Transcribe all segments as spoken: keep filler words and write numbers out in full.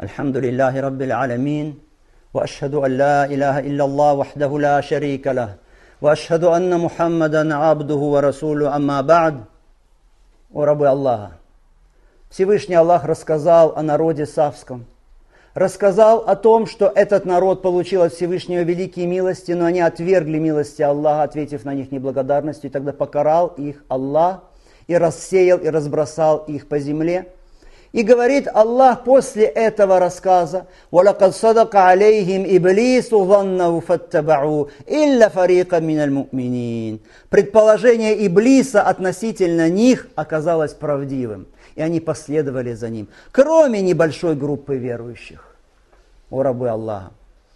الحمد لله رب العالمين وأشهد أن لا إله إلا الله وحده لا شريك له وأشهد أن محمدا عبده ورسوله أما بعد. О рабы Аллаха! Всевышний Аллах рассказал о народе Савском. Рассказал о том, что этот народ получил от Всевышнего великие милости, но они отвергли милости Аллаха, ответив на них неблагодарностью, и тогда покарал их Аллах и рассеял и разбросал их по земле. И говорит Аллах после этого рассказа: وَلَقَدْ صَدَقَ عَلَيْهِمْ إِبْلِيسُ ظَنَّهُ فَاتَّبَعُوا إِلَّا فَرِيقًا مِنَ الْمُؤْمِنِينَ. Предположение Иблиса относительно них оказалось правдивым, и они последовали за ним, кроме небольшой группы верующих. О рабы Аллаха!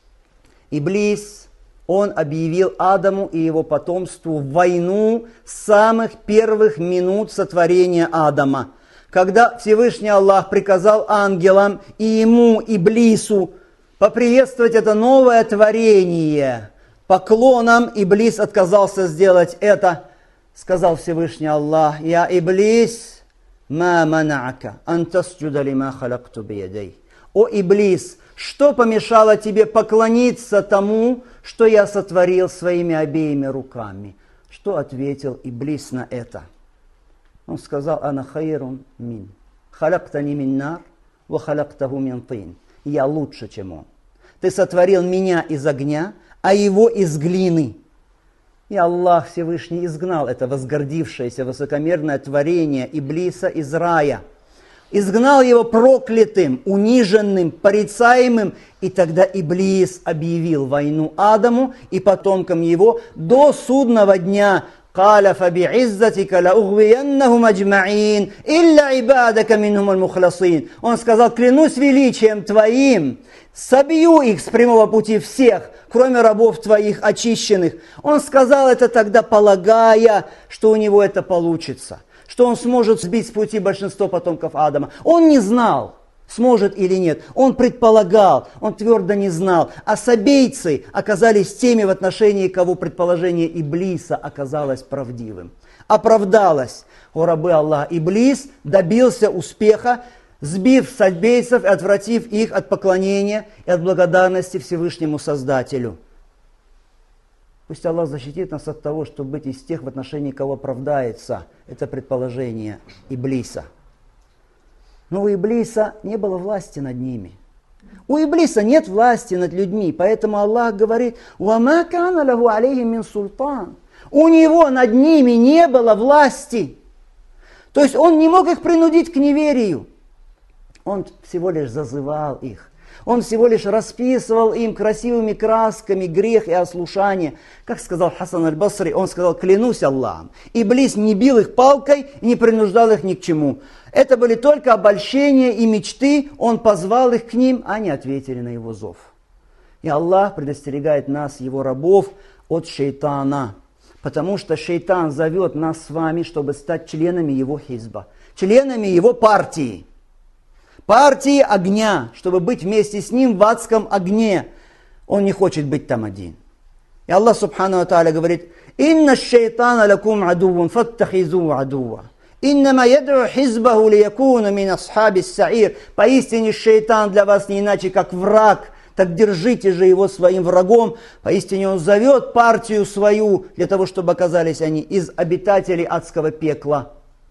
Иблис, он объявил Адаму и его потомству войну с самых первых минут сотворения Адама, когда Всевышний Аллах приказал ангелам и ему, Иблису, поприветствовать это новое творение поклоном. Иблис отказался сделать это. Сказал Всевышний Аллах: «Я Иблис, ма мана'ака ан тасджуда лима халакту биядей». О Иблис, что помешало тебе поклониться тому, что я сотворил своими обеими руками? Что ответил Иблис на это? Он сказал: «Ана хайрун мин, халактани мин нар, ва халактаху мин тин». Я лучше, чем он. Ты сотворил меня из огня, а его из глины. И Аллах Всевышний изгнал это возгордившееся высокомерное творение Иблиса из рая. Изгнал его проклятым, униженным, порицаемым. И тогда Иблис объявил войну Адаму и потомкам его до судного дня. قال فبعزتك لأغوينهم أجمعين إلا عبادك منهم المخلصين. Он сказал: клянусь величием твоим, собью их с прямого пути всех, кроме рабов твоих очищенных. Он сказал это тогда, полагая, что у него это получится, что он сможет сбить с пути большинство потомков Адама. Он не знал, сможет или нет. Он предполагал, он твердо не знал. А сабейцы оказались теми, в отношении кого предположение Иблиса оказалось правдивым. Оправдалось. О рабы Аллаха! Иблис добился успеха, сбив сабейцев и отвратив их от поклонения и от благодарности Всевышнему Создателю. Пусть Аллах защитит нас от того, чтобы быть из тех, в отношении кого оправдается это предположение Иблиса. Но у Иблиса не было власти над ними. У Иблиса нет власти над людьми, поэтому Аллах говорит: «Вама кана лаху алейхим мин султан». У него над ними не было власти. То есть он не мог их принудить к неверию. Он всего лишь зазывал их. Он всего лишь расписывал им красивыми красками грех и ослушание. Как сказал Хасан аль-Басри, он сказал: клянусь Аллахом, Иблис не бил их палкой и не принуждал их ни к чему. Это были только обольщения и мечты, он позвал их к ним, а они ответили на его зов. И Аллах предостерегает нас, его рабов, от шейтана, потому что шейтан зовет нас с вами, чтобы стать членами его хизба, членами его партии. Партии огня, чтобы быть вместе с ним в адском огне. Он не хочет быть там один. И Аллах Субхану ва Тааля говорит: «Инна шейтана лакум адувун, фаттахизу адува. Иннама ядру хизбаху лиякуна мин асхаби саир». Поистине шейтан для вас не иначе, как враг. Так держите же его своим врагом. Поистине он зовет партию свою, для того, чтобы оказались они из обитателей адского пекла.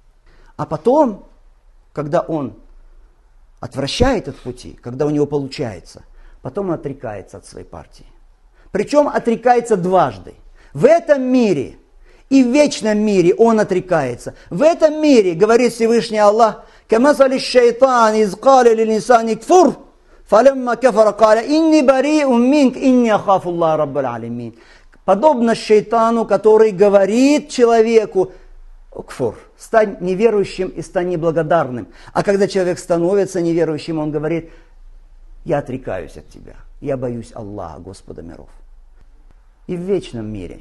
А потом, когда он отвращает от пути, когда у него получается, потом он отрекается от своей партии. Причем отрекается дважды. В этом мире и в вечном мире он отрекается. В этом мире, говорит Всевышний Аллах: «Камасали шайтан из кали линисани кфур, фалямма кафара каля инни бари'ун минк, инни ахафу Аллах раббаль алимин». Подобно шайтану, который говорит человеку: кфур, стань неверующим и стань неблагодарным. А когда человек становится неверующим, он говорит: я отрекаюсь от тебя, я боюсь Аллаха, Господа миров. И в вечном мире,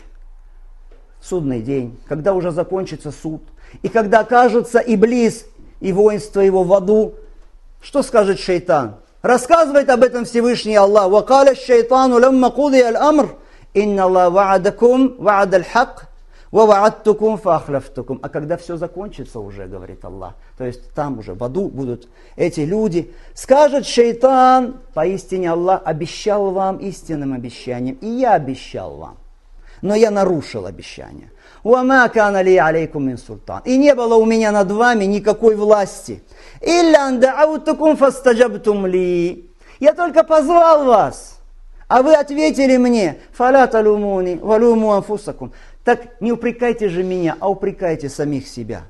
судный день, когда уже закончится суд, и когда окажется Иблис и воинство его в аду, что скажет шейтан? Рассказывает об этом Всевышний Аллах: «Вакаля шейтану лямма кудия аль-амр, инна Аллах ва'адакум ва'ад аль-хак, وَوَعَدْتُكُمْ فَأَخْلَفْتُكُمْ. А когда все закончится уже, говорит Аллах, то есть там уже в аду будут эти люди, скажет шайтан: поистине Аллах обещал вам истинным обещанием, и я обещал вам, но я нарушил обещание. وَمَا كَانَ لِي عَلَيْكُمْ مِنْ سُلْطَانٍ. И не было у меня над вами никакой власти. إِلَّا أَنْ دَعَوْتُكُمْ فَاسْتَجَبْتُمْ لِي. Я только позвал вас, а вы ответили мне: فَلَا تَلُومُونِي وَلُومُوا أَنفُسَكُمْ. Так не упрекайте же меня, а упрекайте самих себя.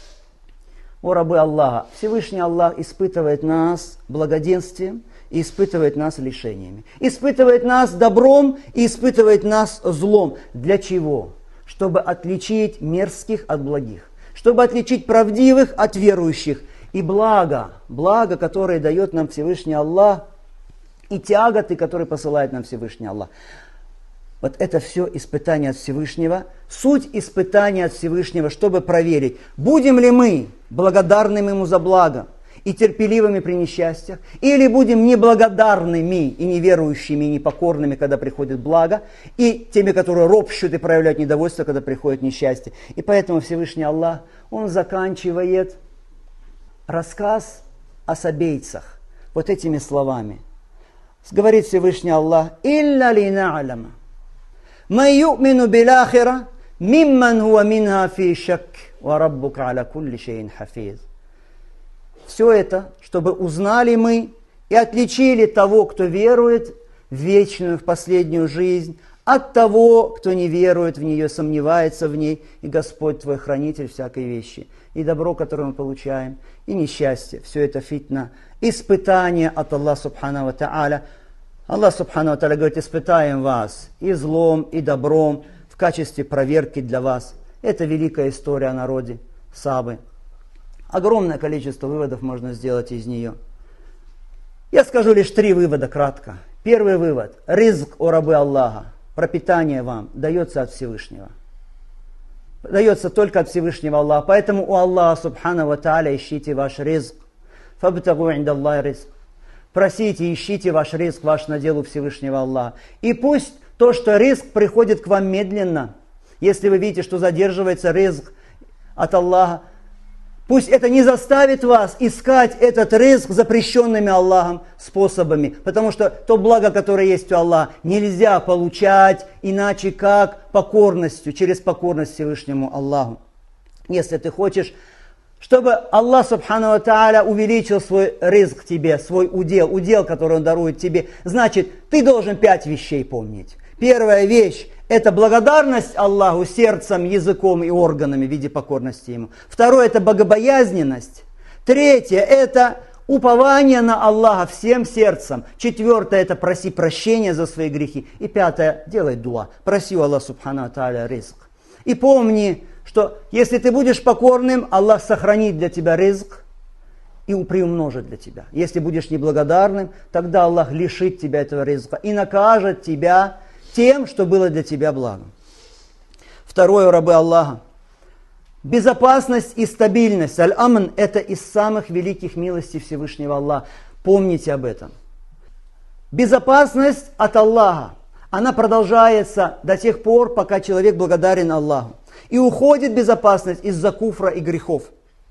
О рабы Аллаха, Всевышний Аллах испытывает нас благоденствием и испытывает нас лишениями. Испытывает нас добром и испытывает нас злом. Для чего? Чтобы отличить мерзких от благих. Чтобы отличить правдивых от верующих. И благо, благо, которое дает нам Всевышний Аллах, и тяготы, которые посылает нам Всевышний Аллах. Вот это все испытание от Всевышнего, суть испытания от Всевышнего, чтобы проверить, будем ли мы благодарными Ему за благо и терпеливыми при несчастьях, или будем неблагодарными и неверующими, и непокорными, когда приходит благо, и теми, которые ропщут и проявляют недовольство, когда приходит несчастье. И поэтому Всевышний Аллах, Он заканчивает рассказ о сабейцах вот этими словами. Говорит Всевышний Аллах: «Илля ли на'ляма ма ю'мину бил'ахира мимман хуа минха фи шак, ва раббука аля кулли шейин хафиз». Все это, чтобы узнали мы и отличили того, кто верует в вечную, в последнюю жизнь, от того, кто не верует в нее, сомневается в ней. И Господь твой хранитель всякой вещи. И добро, которое мы получаем, и несчастье. Все это фитна, испытание от Аллаха Субхану ва Та'аля. Аллах Субхану ва Та'аля говорит: испытаем вас и злом, и добром в качестве проверки для вас. Это великая история о народе Сабы. Огромное количество выводов можно сделать из нее. Я скажу лишь три вывода кратко. Первый вывод. Ризк, о рабы Аллаха, пропитание вам дается от Всевышнего. Дается только от Всевышнего Аллаха. Поэтому у Аллаха Субхану ва Та'аля ищите ваш ризк. Фабтагу инда Аллахи ризк. Просите, ищите ваш ризк, ваш надел у Всевышнего Аллаха. И пусть то, что ризк приходит к вам медленно, если вы видите, что задерживается ризк от Аллаха, пусть это не заставит вас искать этот ризк запрещенными Аллахом способами. Потому что то благо, которое есть у Аллаха, нельзя получать иначе как покорностью, через покорность Всевышнему Аллаху. Если ты хочешь, чтобы Аллах Субхану ва Та'аля увеличил свой ризк тебе, свой удел, удел, который Он дарует тебе, значит, ты должен пять вещей помнить. Первая вещь – это благодарность Аллаху сердцем, языком и органами в виде покорности Ему. Второе – это богобоязненность. Третье – это упование на Аллаха всем сердцем. Четвертое – это проси прощения за свои грехи. И пятое – делай дуа. Проси у Аллаха Субхану ва Та'аля ризк. И помни, что если ты будешь покорным, Аллах сохранит для тебя ризк и приумножит для тебя. Если будешь неблагодарным, тогда Аллах лишит тебя этого ризка и накажет тебя тем, что было для тебя благом. Второе, рабы Аллаха. Безопасность и стабильность. Аль-Амн – это из самых великих милостей Всевышнего Аллаха. Помните об этом. Безопасность от Аллаха. Она продолжается до тех пор, пока человек благодарен Аллаху. И уходит безопасность из-за куфра и грехов.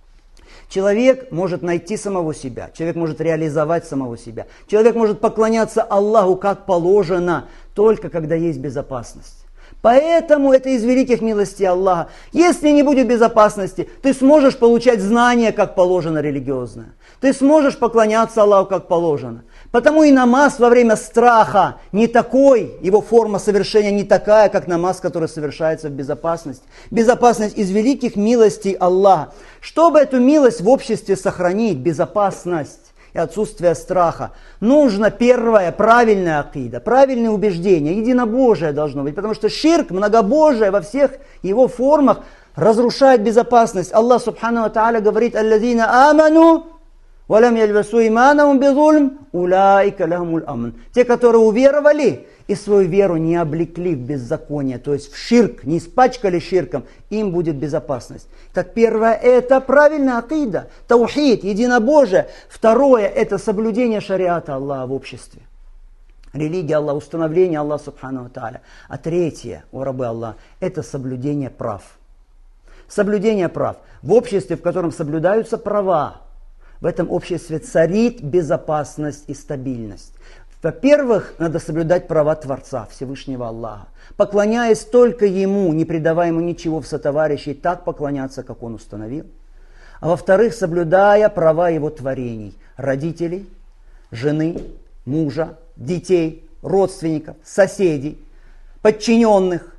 Человек может найти самого себя, человек может реализовать самого себя, человек может поклоняться Аллаху как положено, только когда есть безопасность. Поэтому это из великих милостей Аллаха. Если не будет безопасности, ты сможешь получать знания как положено религиозное. Ты сможешь поклоняться Аллаху как положено. Потому и намаз во время страха не такой, его форма совершения не такая, как намаз, который совершается в безопасности. Безопасность из великих милостей Аллаха. Чтобы эту милость в обществе сохранить, безопасность и отсутствие страха, нужно первое, правильная акида, правильное убеждение, единобожие должно быть. Потому что ширк, многобожие во всех его формах разрушает безопасность. Аллах Субхану ва Та'аля говорит: «Аллазина аману валям яльвасу иманахум бизульм, улаика лахумуль амн». Те, которые уверовали и свою веру не облекли в беззаконие, то есть в ширк, не испачкали ширком, им будет безопасность. Так первое – это правильная акида, таухид, единобожие. Второе – это соблюдение шариата Аллаха в обществе. религия Аллаха, установление Аллаха Субхану ва Тааля. А третье, о рабы Аллаха, это соблюдение прав. Соблюдение прав. В обществе, в котором соблюдаются права, в этом обществе царит безопасность и стабильность. Во-первых, надо соблюдать права Творца, Всевышнего Аллаха. Поклоняясь только Ему, не предавая Ему ничего в сотоварищи, так поклоняться, как Он установил. А во-вторых, соблюдая права Его творений, родителей, жены, мужа, детей, родственников, соседей, подчиненных,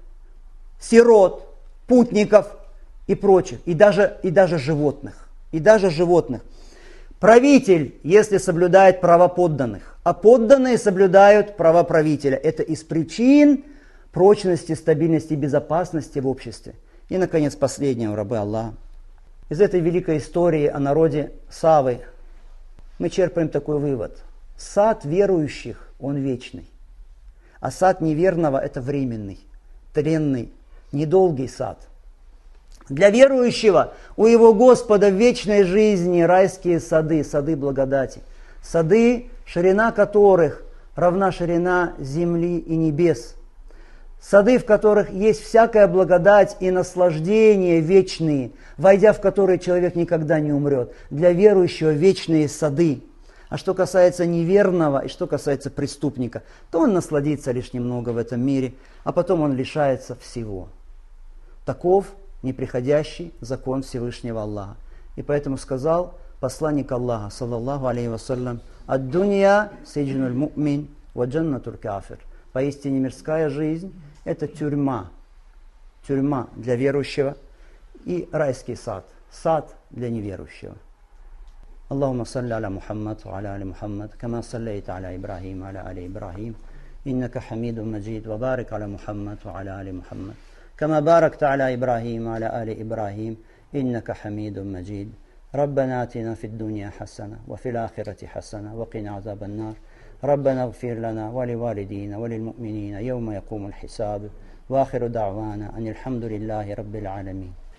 сирот, путников и прочих, и даже, и даже животных. И даже животных. Правитель, если соблюдает права подданных, а подданные соблюдают права правителя. Это из причин прочности, стабильности и безопасности в обществе. И, наконец, последнее, рабы Аллаха. Из этой великой истории о народе Савы мы черпаем такой вывод. Сад верующих, он вечный. А сад неверного – это временный, тренный, недолгий сад. Для верующего у его Господа в вечной жизни райские сады, сады благодати. Сады, ширина которых равна ширина земли и небес. Сады, в которых есть всякая благодать и наслаждение вечные, войдя в которые человек никогда не умрет. Для верующего вечные сады. А что касается неверного и что касается преступника, то он насладится лишь немного в этом мире, а потом он лишается всего. Таков неприходящий закон Всевышнего Аллаха. И поэтому сказал посланник Аллаха, саллаллаху алейхи вассалям, «Ад-дунья сиджнуль му'мин ва джаннатуль кафир». Поистине мирская жизнь – это тюрьма. Тюрьма для верующего и райский сад. Сад для неверующего. Аллахумма салли аля Мухаммад ва аля али Мухаммад, кама саллейта аля Ибрахим ва аля али Ибрахим, иннака хамидун маджид, ва барик аля Мухаммад ва аля али Мухаммад. كما باركت على إبراهيم وعلى آل إبراهيم إنك حميد مجيد ربنا آتنا في الدنيا حسنة وفي الآخرة حسنة وقنا عذاب النار ربنا اغفر لنا ولوالدينا وللمؤمنين يوم يقوم الحساب وآخر دعوانا أن الحمد لله رب العالمين.